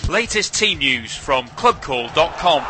Latest team news from clubcall.com.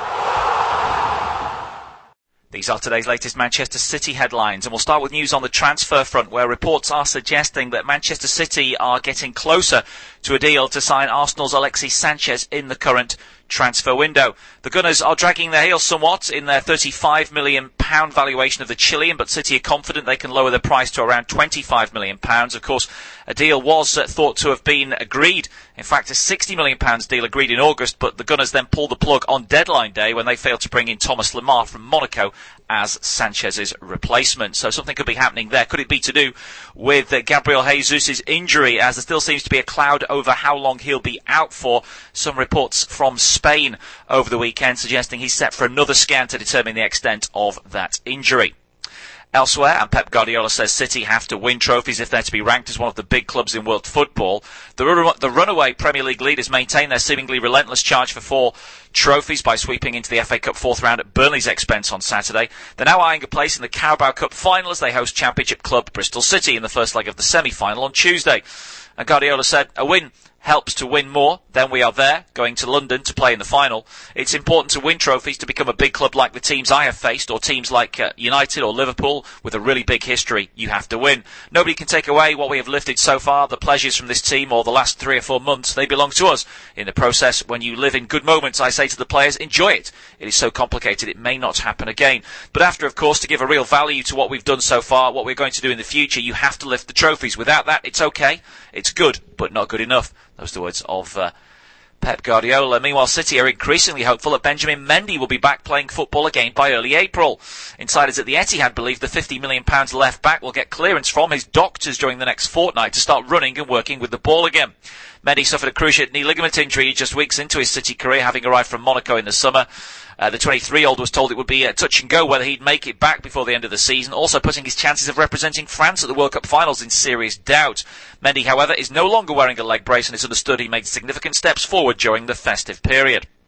These are today's latest Manchester City headlines, and we'll start with news on the transfer front, where reports are suggesting that Manchester City are getting closer to a deal to sign Arsenal's Alexis Sanchez in the current transfer window. The Gunners are dragging their heels somewhat in their £35 million valuation of the Chilean, but City are confident they can lower the price to around £25 million. Of course, a deal was thought to have been agreed. In fact, a £60 million deal agreed in August, but the Gunners then pulled the plug on deadline day when they failed to bring in Thomas Lemar from Monaco as Sanchez's replacement. So something could be happening there. Could it be to do with Gabriel Jesus' injury, as there still seems to be a cloud over how long he'll be out for? Some reports from Spain over the weekend suggesting he's set for another scan to determine the extent of that injury. Elsewhere, and Pep Guardiola says City have to win trophies if they're to be ranked as one of the big clubs in world football. The runaway Premier League leaders maintain their seemingly relentless charge for 4 trophies by sweeping into the FA Cup 4th round at Burnley's expense on Saturday. They're now eyeing a place in the Carabao Cup final as they host Championship club Bristol City in the first leg of the semi-final on Tuesday. And Guardiola said, "A win helps to win more. Then we are there, going to London to play in the final. It's important to win trophies to become a big club like the teams I have faced, or teams like United or Liverpool with a really big history. You have to win. Nobody can take away what we have lifted so far, the pleasures from this team or the last 3 or 4 months. They belong to us. In the process, when you live in good moments, I say to the players, enjoy it. It is so complicated, it may not happen again. But after, of course, to give a real value to what we've done so far, what we're going to do in the future, you have to lift the trophies. Without that, it's okay. It's good, but not good enough." Those are the words of Pep Guardiola. Meanwhile, City are increasingly hopeful that Benjamin Mendy will be back playing football again by early April. Insiders at the Etihad believe the £50 million left back will get clearance from his doctors during the next fortnight to start running and working with the ball again. Mendy suffered a cruciate knee ligament injury just weeks into his City career, having arrived from Monaco in the summer. The 23-year-old was told it would be touch and go whether he'd make it back before the end of the season, also putting his chances of representing France at the World Cup finals in serious doubt. Mendy, however, is no longer wearing a leg brace, and it's understood he made significant steps forward during the festive period.